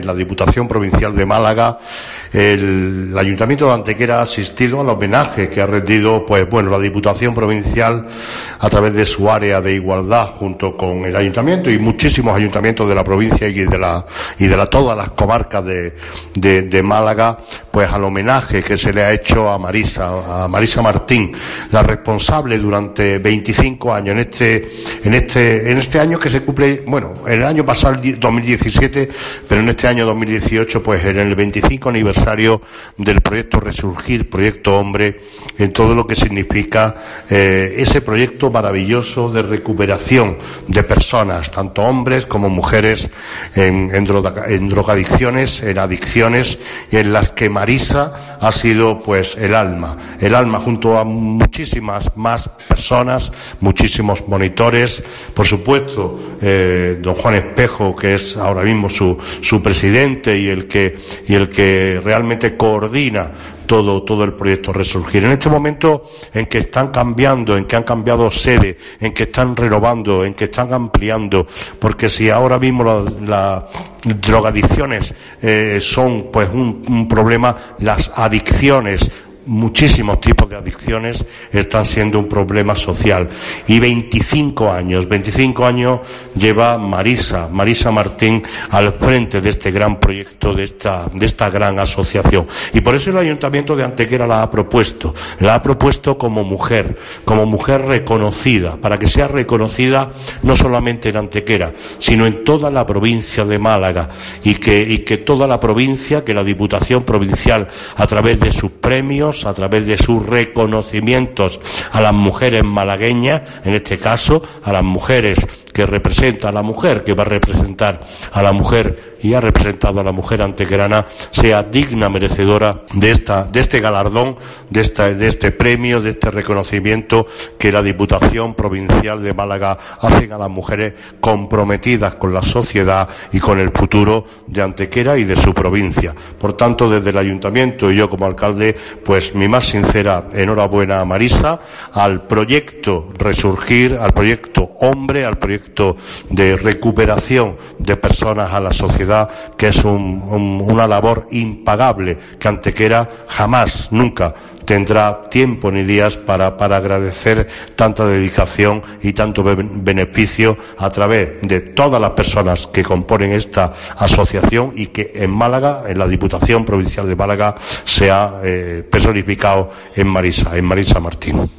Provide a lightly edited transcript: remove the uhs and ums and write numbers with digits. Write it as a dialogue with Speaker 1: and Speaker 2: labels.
Speaker 1: La Diputación Provincial de Málaga, el Ayuntamiento de Antequera ha asistido al homenaje que ha rendido, la Diputación Provincial a través de su área de igualdad, junto con el Ayuntamiento y muchísimos ayuntamientos de la provincia y de todas las comarcas de Málaga, al homenaje que se le ha hecho a Marisa Martín, la responsable durante 25 años en este año que se cumple, en el año pasado, el 2017, pero en este año 2018, en el 25 aniversario del proyecto Resurgir, proyecto Hombre, en todo lo que significa ese proyecto maravilloso de recuperación de personas, tanto hombres como mujeres, en drogadicciones, en adicciones, y en las que Marisa ha sido el alma junto a muchísimas más personas, muchísimos monitores, por supuesto, don Juan Espejo, que es ahora mismo su presidente y el que realmente coordina todo el proyecto Resurgir. En este momento en que están cambiando, en que han cambiado sede, en que están renovando, en que están ampliando, porque si ahora mismo las drogadicciones son un problema, las adicciones, muchísimos tipos de adicciones, están siendo un problema social. Y 25 años lleva Marisa Martín al frente de este gran proyecto, de esta gran asociación. Y por eso el Ayuntamiento de Antequera la ha propuesto como mujer reconocida, para que sea reconocida no solamente en Antequera, sino en toda la provincia de Málaga, y que toda la provincia, que la Diputación Provincial, a través de sus premios, a través de sus reconocimientos a las mujeres malagueñas, en este caso a las mujeres que representa a la mujer, que va a representar a la mujer y ha representado a la mujer antequerana, sea digna merecedora de este galardón, de este premio, de este reconocimiento que la Diputación Provincial de Málaga hace a las mujeres comprometidas con la sociedad y con el futuro de Antequera y de su provincia. Por tanto, desde el Ayuntamiento y yo como alcalde, mi más sincera enhorabuena a Marisa, al proyecto Resurgir, al proyecto Hombre, al proyecto de recuperación de personas a la sociedad, que es una labor impagable, que Antequera jamás, nunca tendrá tiempo ni días para agradecer tanta dedicación y tanto beneficio a través de todas las personas que componen esta asociación, y que en Málaga, en la Diputación Provincial de Málaga, se ha personificado en Marisa Martín.